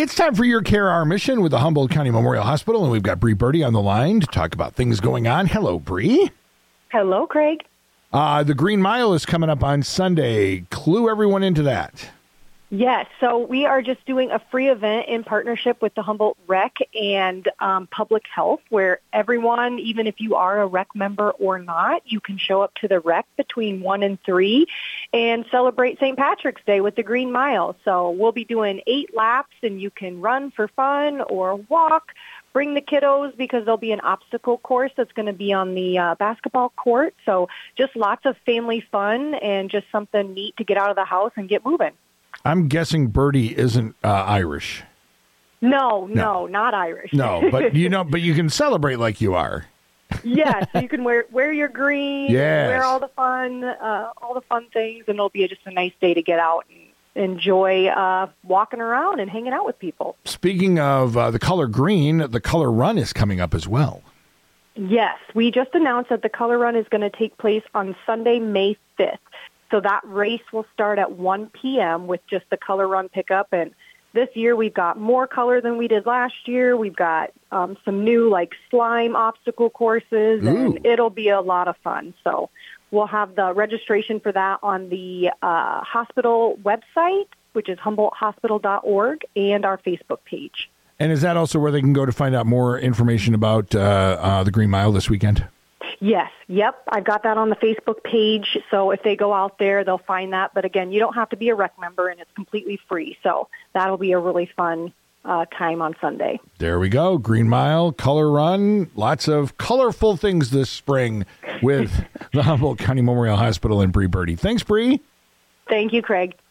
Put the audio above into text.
It's time for Your Care, Our Mission with the Humboldt County Memorial Hospital, and we've got Bree Birdie on the line to talk about things going on. Hello, Bree. Hello, Craig. The Green Mile is coming up on Sunday. Clue everyone into that. Yes, so we are just doing a free event in partnership with the Humboldt Rec and Public Health, where everyone, even if you are a Rec member or not, you can show up to the Rec between 1 and 3 and celebrate St. Patrick's Day with the Green Mile. So we'll be doing 8 laps, and you can run for fun or walk. Bring the kiddos because there'll be an obstacle course that's going to be on the basketball court. So just lots of family fun and just something neat to get out of the house and get moving. I'm guessing Birdie isn't Irish. No, not Irish. No, but you can celebrate like you are. Yes, you can wear your green, yes. Wear all the fun things, and it'll be just a nice day to get out and enjoy walking around and hanging out with people. Speaking of the color green, the Color Run is coming up as well. Yes, we just announced that the Color Run is going to take place on Sunday, May 5th. So that race will start at 1 p.m. with just the Color Run pickup. And this year we've got more color than we did last year. We've got some new slime obstacle courses, and it'll be a lot of fun. So we'll have the registration for that on the hospital website, which is HumboldtHospital.org, and our Facebook page. And is that also where they can go to find out more information about the Green Mile this weekend? Yes. Yep. I've got that on the Facebook page. So if they go out there, they'll find that. But again, you don't have to be a Rec member, and it's completely free. So that'll be a really fun time on Sunday. There we go. Green Mile, Color Run, lots of colorful things this spring with the Humboldt County Memorial Hospital and Bree Birdie. Thanks, Bree. Thank you, Craig.